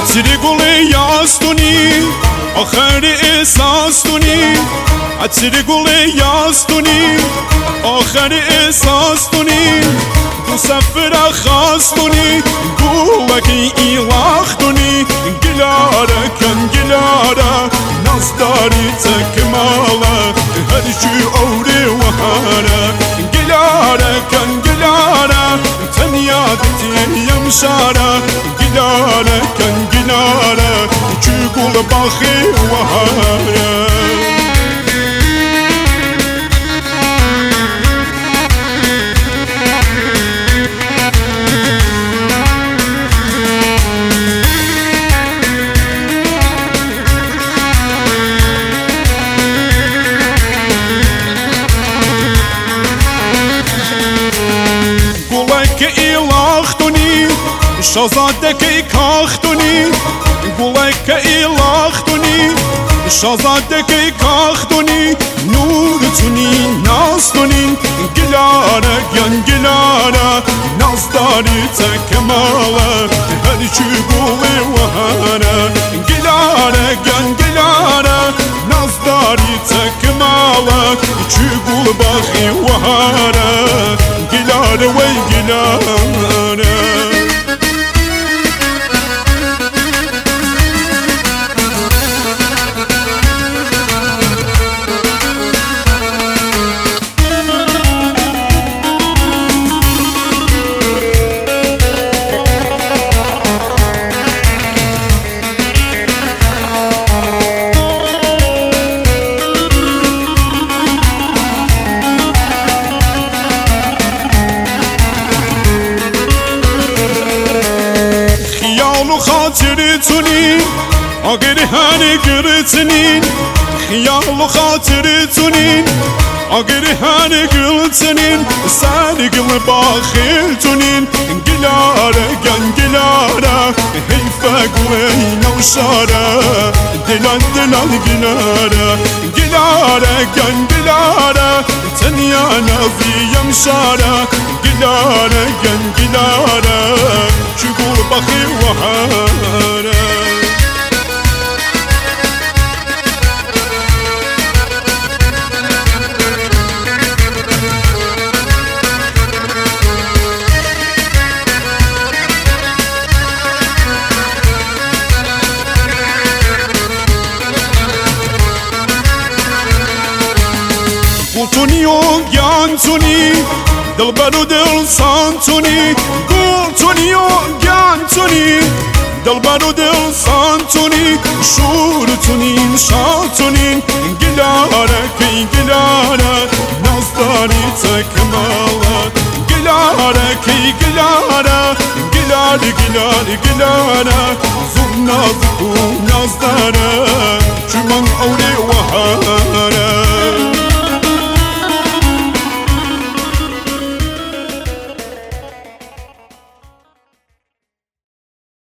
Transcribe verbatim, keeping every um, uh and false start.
عطر گل یاستونی آخر احساستونی عطر گل یاستونی آخر احساستونی دو سفر خواستونی گولکی ایلاختونی گلاره کن گلاره نازداری تکماله هرچی اوری وحاره گلاره کن گلاره تنیا دتیم شاره گلاره کن گلاره چی گل باخی وحاره شازاده که کاختونی گوله که ایلاختونی شازاده که کاختونی نور تونی ناستونی گلاره گن گلاره نازداری تکماله هرچی گوله وحاره گلاره گن گلاره نازداری تکماله چی گول باخی وحاره گلاره وی گلاره خاطرتونی اگر هر گرتنین خیال خاطرتونی اگر هر گرتنین سر گل باخرتونین گلاره گن گلاره حیفه گوی نوشاره دلان دلان گلاره گلاره گن گلاره تنیا نازیم شاره گلاره گن گلاره چگول باخی وحاره گلتونی و گیانتونی دلبر و دل سانتونی گلتونی و گیانتونی دلبر و دل سانتونی شورتونین شاتونین گلاره کی گلاره نازداری تکماله گلاره کی گلاره گلاره گلاره گلاره زور نازکو نازداره چی من اولی